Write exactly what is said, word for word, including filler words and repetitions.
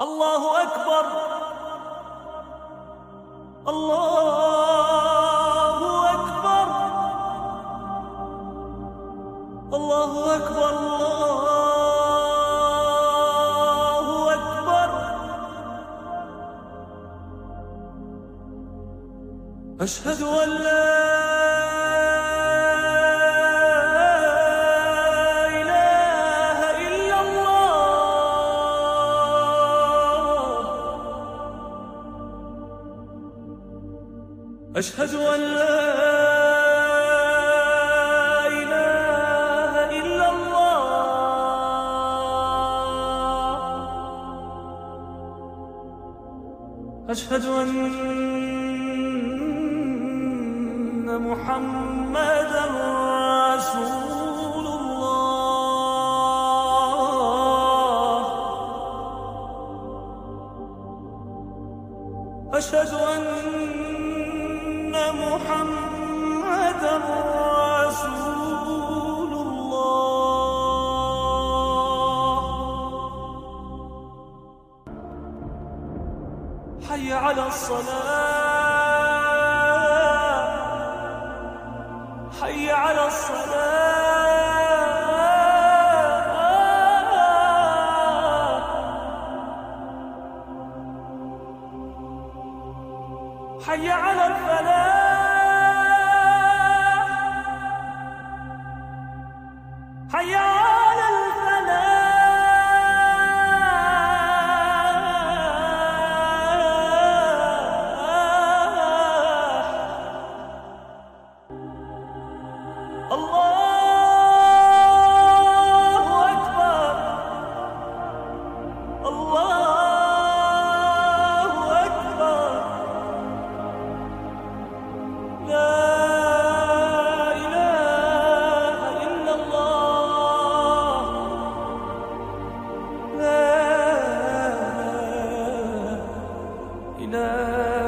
الله أكبر الله أكبر الله أكبر الله أكبر. أشهد أن لا أشهد أن لا إله إلا الله. أشهد أن محمدًا رسول الله. أشهد أن محمدًا رسول الله. حي على الصلاة حي على الصلاة. حي على الفلاح حي على الفلاح. الله أكبر الله أكبر. لا إله